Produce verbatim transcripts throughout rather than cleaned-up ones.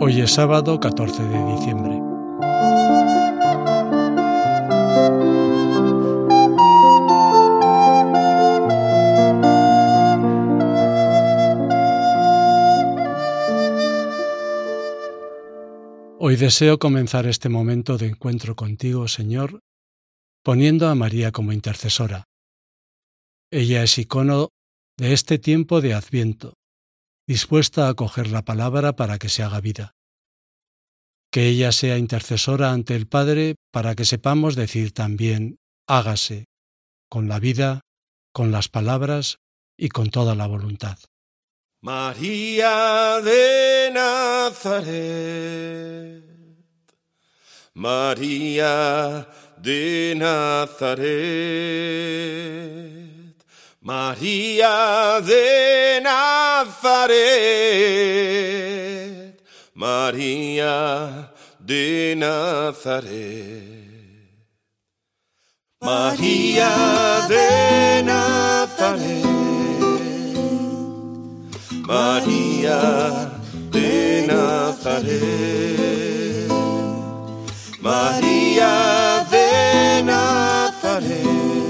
Hoy es sábado catorce de diciembre. Hoy deseo comenzar este momento de encuentro contigo, Señor, poniendo a María como intercesora. Ella es icono de este tiempo de Adviento, dispuesta a acoger la palabra para que se haga vida. Que ella sea intercesora ante el Padre para que sepamos decir también, hágase, con la vida, con las palabras y con toda la voluntad. María de Nazaret, María de Nazaret, María de Nazaret, María de Nazaret, María de Nazaret, María de Nazaret, María de Nazaret,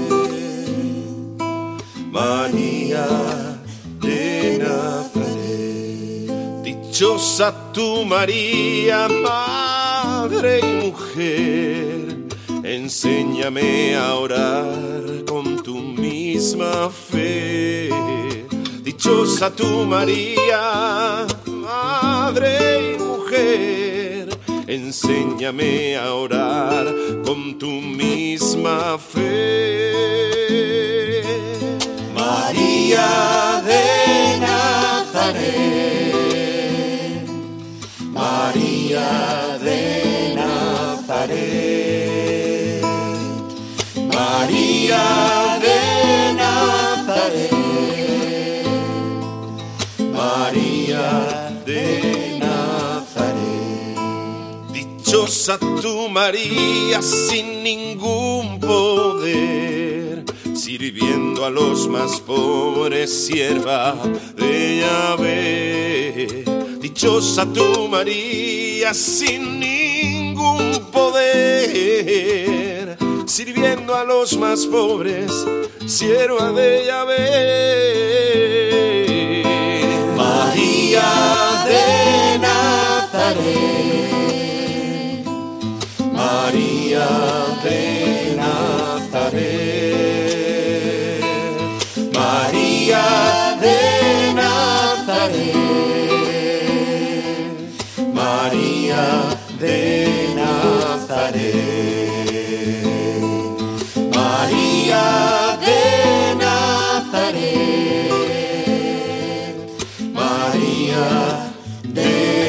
María de Nazaret. Dichosa tú, María, madre y mujer, enséñame a orar con tu misma fe. Dichosa tú, María, madre y mujer, enséñame a orar con tu misma fe. María de Nazaret, María de Nazaret, María de Nazaret, María de Nazaret. Dichosa tú, María, sin ningún poder, sirviendo a los más pobres, sierva de Yahvé. Dichosa tú, María, sin ningún poder, sirviendo a los más pobres, sierva de Yahvé. María de Nazaret, María de Nazaret, María de Nazaret, María de Nazaret, María de Nazaret, María de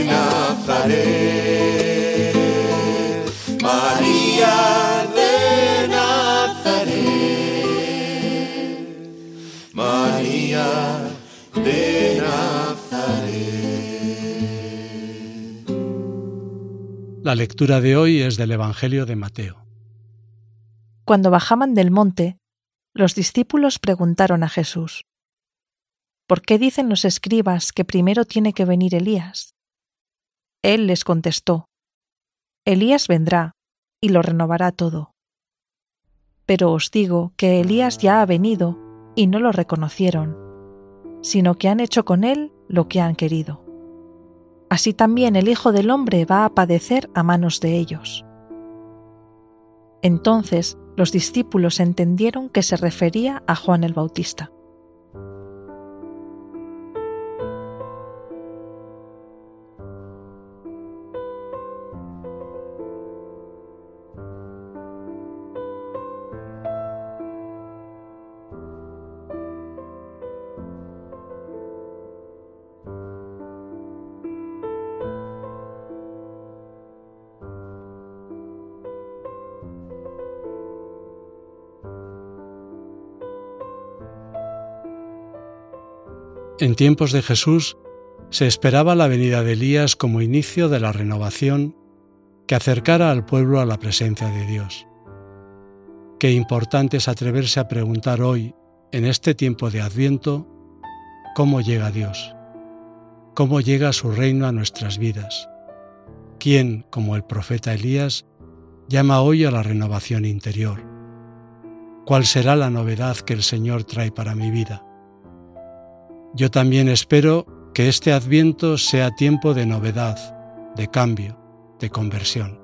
Nazaret, María de Nazaret, María de Nazaret. La lectura de hoy es del Evangelio de Mateo. Cuando bajaban del monte, los discípulos preguntaron a Jesús: ¿por qué dicen los escribas que primero tiene que venir Elías? Él les contestó: Elías vendrá y lo renovará todo. Pero os digo que Elías ya ha venido y no lo reconocieron, sino que han hecho con él lo que han querido. Así también el Hijo del Hombre va a padecer a manos de ellos. Entonces los discípulos entendieron que se refería a Juan el Bautista. En tiempos de Jesús se esperaba la venida de Elías como inicio de la renovación que acercara al pueblo a la presencia de Dios. Qué importante es atreverse a preguntar hoy, en este tiempo de Adviento, ¿cómo llega Dios? ¿Cómo llega su reino a nuestras vidas? quien, como el profeta Elías, llama hoy a la renovación interior. ¿Cuál será la novedad que el Señor trae para mi vida? Yo también espero que este Adviento sea tiempo de novedad, de cambio, de conversión.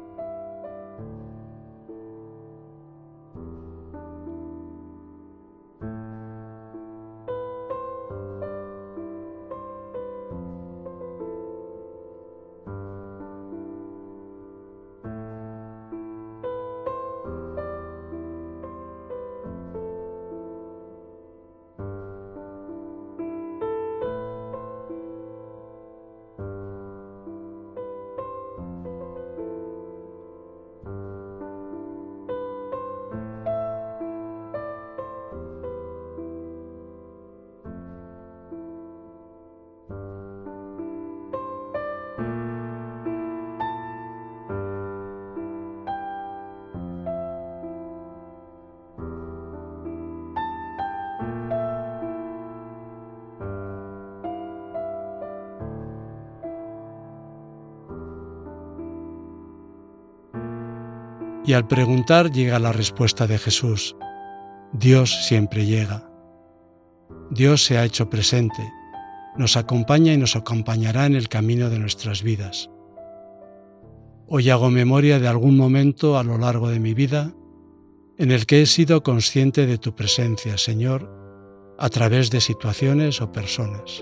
Y al preguntar llega la respuesta de Jesús. Dios siempre llega. Dios se ha hecho presente, nos acompaña y nos acompañará en el camino de nuestras vidas. Hoy hago memoria de algún momento a lo largo de mi vida en el que he sido consciente de tu presencia, Señor, a través de situaciones o personas.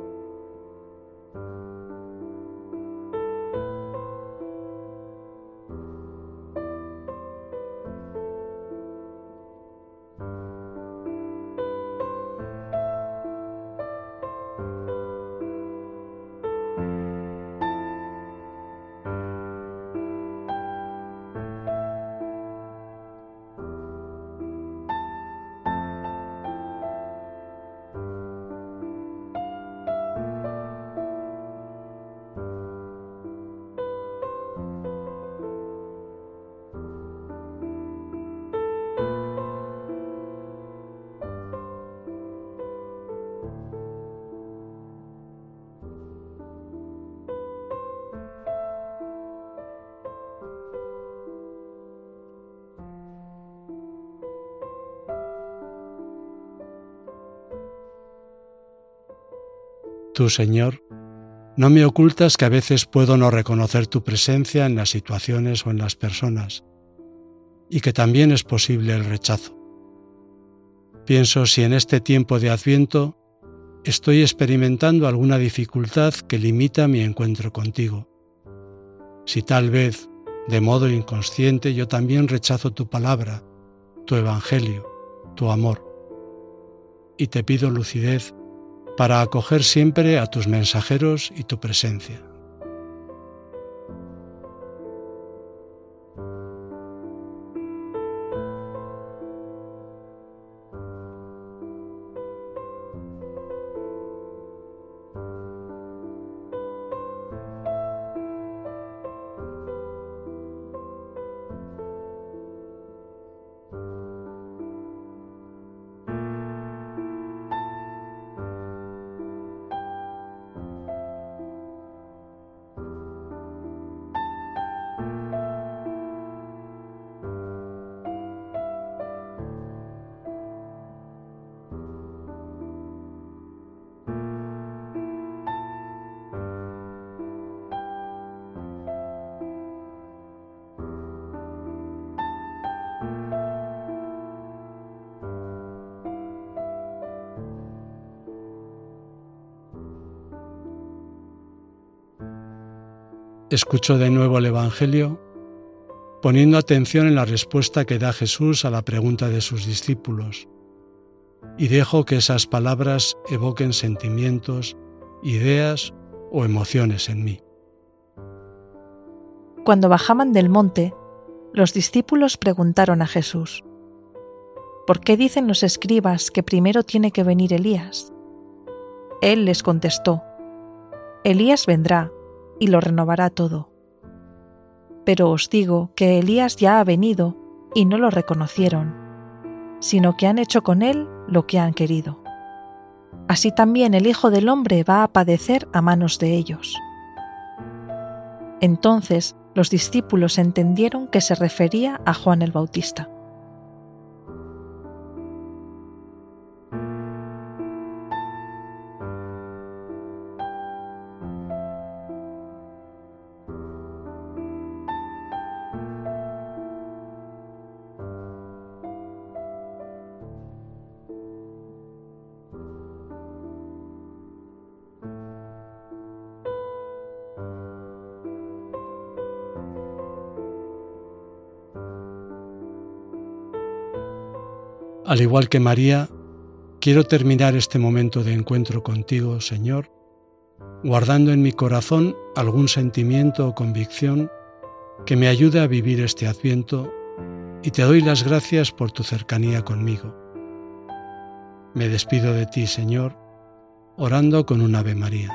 Tú, Señor, no me ocultas que a veces puedo no reconocer tu presencia en las situaciones o en las personas, y que también es posible el rechazo. Pienso si en este tiempo de Adviento estoy experimentando alguna dificultad que limita mi encuentro contigo. Si tal vez, de modo inconsciente, yo también rechazo tu palabra, tu evangelio, tu amor, y te pido lucidez para acoger siempre a tus mensajeros y tu presencia. Escucho de nuevo el Evangelio, poniendo atención en la respuesta que da Jesús a la pregunta de sus discípulos, y dejo que esas palabras evoquen sentimientos, ideas o emociones en mí. Cuando bajaban del monte, los discípulos preguntaron a Jesús: ¿Por qué dicen los escribas que primero tiene que venir Elías? Él les contestó: Elías vendrá y lo renovará todo. Pero os digo que Elías ya ha venido y no lo reconocieron, sino que han hecho con él lo que han querido. Así también el Hijo del Hombre va a padecer a manos de ellos. Entonces los discípulos entendieron que se refería a Juan el Bautista. Al igual que María, quiero terminar este momento de encuentro contigo, Señor, guardando en mi corazón algún sentimiento o convicción que me ayude a vivir este Adviento, y te doy las gracias por tu cercanía conmigo. Me despido de ti, Señor, orando con un Ave María.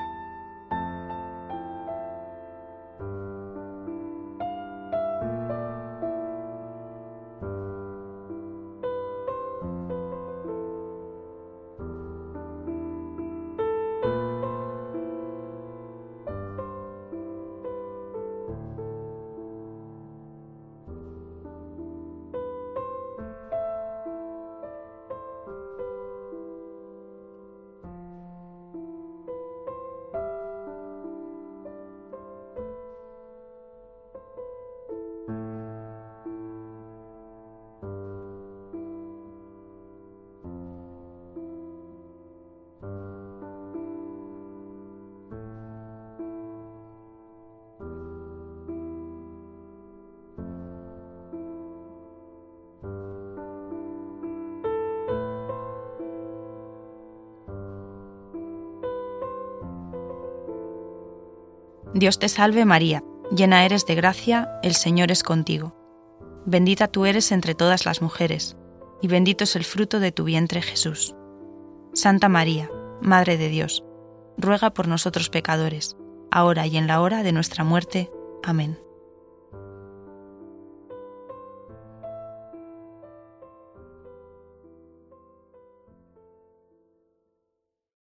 Dios te salve María, llena eres de gracia, el Señor es contigo. Bendita tú eres entre todas las mujeres, y bendito es el fruto de tu vientre Jesús. Santa María, Madre de Dios, ruega por nosotros pecadores, ahora y en la hora de nuestra muerte. Amén.